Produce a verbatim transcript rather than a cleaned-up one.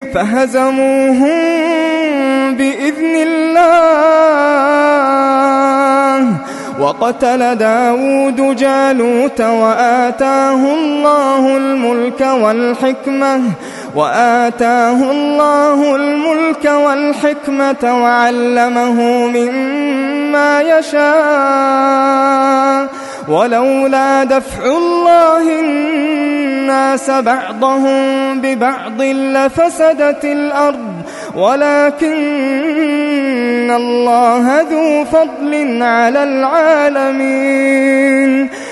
فهزموهم بإذن الله وقتل داود جالوت وآتاه الله الملك والحكمة وآتاه الله الملك والحكمة وعلمه مما يشاء ولولا دفع الله الناس بعضهم ببعض لفسدت الأرض ولكن الله ذو فضل على العالمين